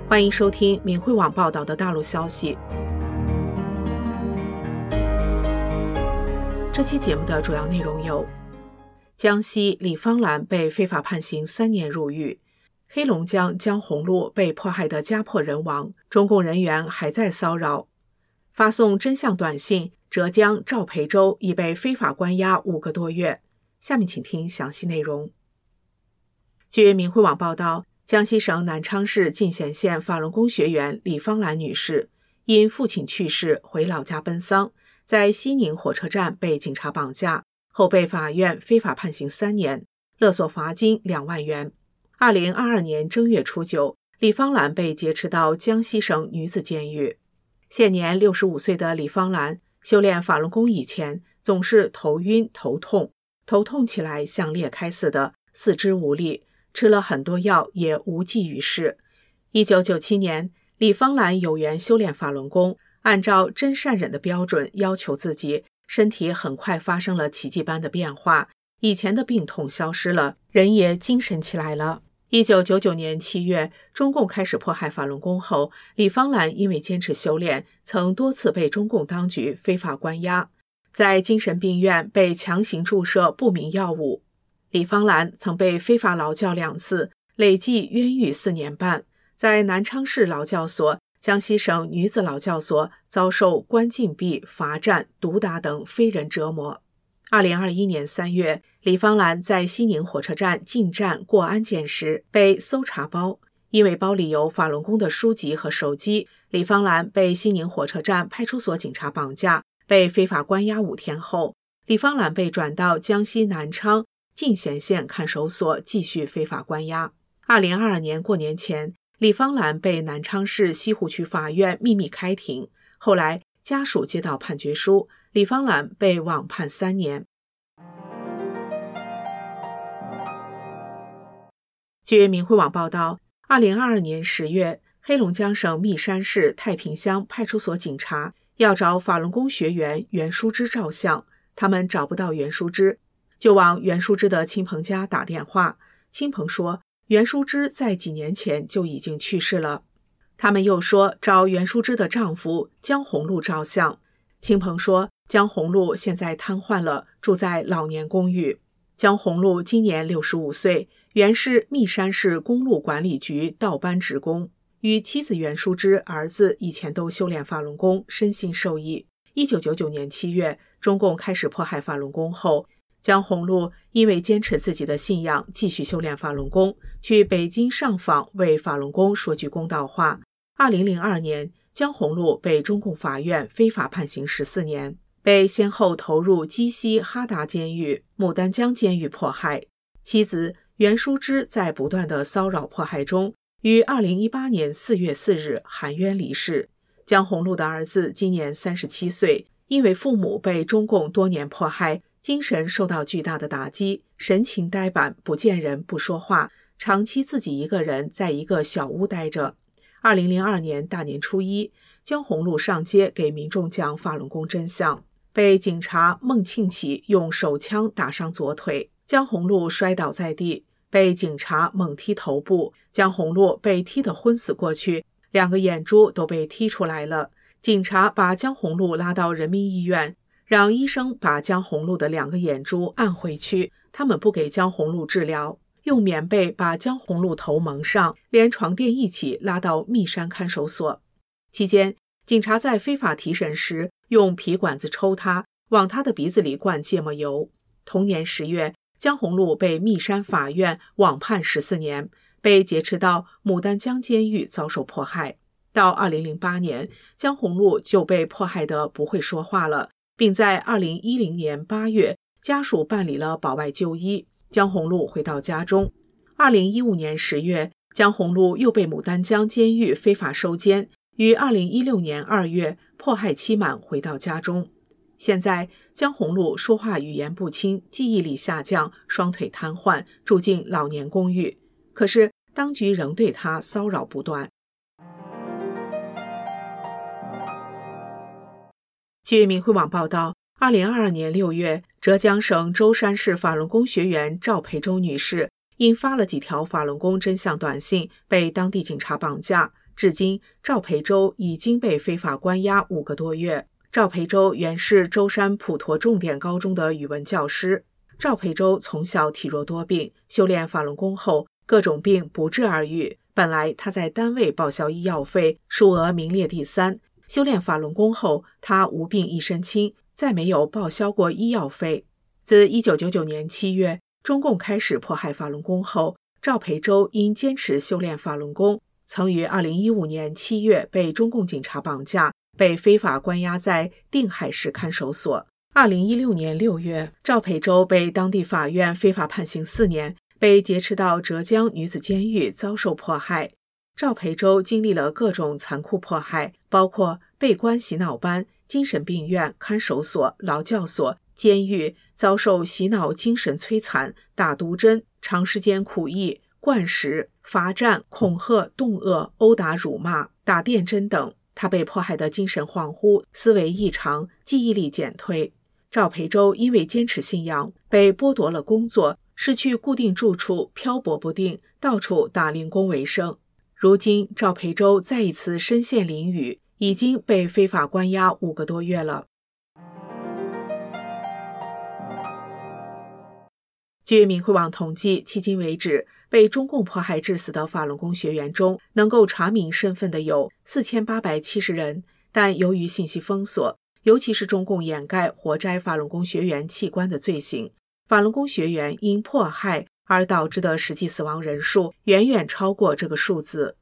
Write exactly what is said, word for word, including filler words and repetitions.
欢迎收听明慧网报道的大陆消息。这期节目的主要内容有：江西李芳兰被非法判刑三年入狱，黑龙江江洪路被迫害的家破人亡，中共人员还在骚扰。发送真相短信，浙江赵培州已被非法关押五个多月。下面请听详细内容。据明慧网报道，江西省南昌市进贤县法轮功学员李芳兰女士因父亲去世回老家奔丧，在西宁火车站被警察绑架，后被法院非法判刑三年，勒索罚金两万元。二零二二年正月初九，李芳兰被劫持到江西省女子监狱。现年六十五岁的李芳兰修炼法轮功以前，总是头晕头痛，头痛起来像裂开似的，四肢无力，吃了很多药也无济于事。一九九七年，李芳兰有缘修炼法轮功，按照真善忍的标准要求自己，身体很快发生了奇迹般的变化，以前的病痛消失了，人也精神起来了。一九九九年七月，中共开始迫害法轮功后，李芳兰因为坚持修炼，曾多次被中共当局非法关押，在精神病院被强行注射不明药物。李芳兰曾被非法劳教两次，累计冤狱四年半，在南昌市劳教所、江西省女子劳教所遭受关禁闭、罚站、毒打等非人折磨。二零二一年三月，李芳兰在西宁火车站进站过安检时被搜查包，因为包里有法轮功的书籍和手机，李芳兰被西宁火车站派出所警察绑架，被非法关押五天后，李芳兰被转到江西南昌进贤县看守所继续非法关押。二零二二年过年前，李芳兰被南昌市西湖区法院秘密开庭，后来家属接到判决书，李芳兰被网判三年。据明慧网报道，二零二二年十月，黑龙江省密山市太平乡派出所警察要找法轮功学员袁淑芝照相，他们找不到袁淑芝，就往袁淑芝的亲朋家打电话，亲朋说袁淑芝在几年前就已经去世了。他们又说找袁淑芝的丈夫江洪路照相，亲朋说江洪路现在瘫痪了，住在老年公寓。江洪路今年六十五岁，原是密山市公路管理局倒班职工，与妻子袁淑芝、儿子以前都修炼法轮功，深信受益。一九九九年七月，中共开始迫害法轮功后，江洪路因为坚持自己的信仰，继续修炼法轮功，去北京上访为法轮功说句公道话。二零零二年，江洪路被中共法院非法判刑十四年，被先后投入鸡西哈达监狱、牡丹江监狱迫害。妻子袁淑芝在不断的骚扰迫害中，于二零一八年四月四日含冤离世。江洪路的儿子今年三十七岁，因为父母被中共多年迫害，精神受到巨大的打击，神情呆板，不见人，不说话，长期自己一个人在一个小屋待着。二零零二年大年初一，江洪路上街给民众讲法轮功真相，被警察孟庆启用手枪打伤左腿，江洪路摔倒在地，被警察猛踢头部，江洪路被踢得昏死过去，两个眼珠都被踢出来了。警察把江洪路拉到人民医院，让医生把江洪路的两个眼珠按回去，他们不给江洪路治疗，用棉被把江洪路头蒙上，连床垫一起拉到密山看守所。期间，警察在非法提审时用皮管子抽他，往他的鼻子里灌芥末油。同年十月，江洪路被密山法院网判十四年，被劫持到牡丹江监狱遭受迫害。到二零零八年，江洪路就被迫害得不会说话了，并在二零一零年八月，家属办理了保外就医，江洪路回到家中。二零一五年十月，江洪路又被牡丹江监狱非法收监，于二零一六年二月迫害期满回到家中。现在江洪路说话语言不清，记忆力下降，双腿瘫痪，住进老年公寓，可是当局仍对他骚扰不断。据明慧网报道，二零二二年六月，浙江省舟山市法轮功学员赵培州女士因发了几条法轮功真相短信，被当地警察绑架， 至今，赵培洲已经被非法关押五个多月。赵培洲原是舟山普陀重点高中的语文教师。赵培洲从小体弱多病，修炼法轮功后，各种病不治而愈。本来他在单位报销医药费，数额名列第三。修炼法轮功后，他无病一身轻，再没有报销过医药费。自一九九九年七月，中共开始迫害法轮功后，赵培洲因坚持修炼法轮功，曾于二零一五年七月被中共警察绑架，被非法关押在定海市看守所。二零一六年六月，赵培洲被当地法院非法判刑四年，被劫持到浙江女子监狱遭受迫害。赵培洲经历了各种残酷迫害，包括被关洗脑班、精神病院、看守所、劳教所、监狱，遭受洗脑精神摧残、打毒针、长时间苦役、灌食、罚站、恐吓、恫吓、殴打、辱骂、打电针等。他被迫害的精神恍惚，思维异常，记忆力减退。赵培洲因为坚持信仰，被剥夺了工作，失去固定住处，漂泊不定，到处打零工为生。如今，赵培洲再一次身陷囹圄，已经被非法关押五个多月了。据明慧网统计，迄今为止，被中共迫害致死的法轮功学员中，能够查明身份的有四千八百七十人，但由于信息封锁，尤其是中共掩盖活摘法轮功学员器官的罪行，法轮功学员因迫害而导致的实际死亡人数远远超过这个数字。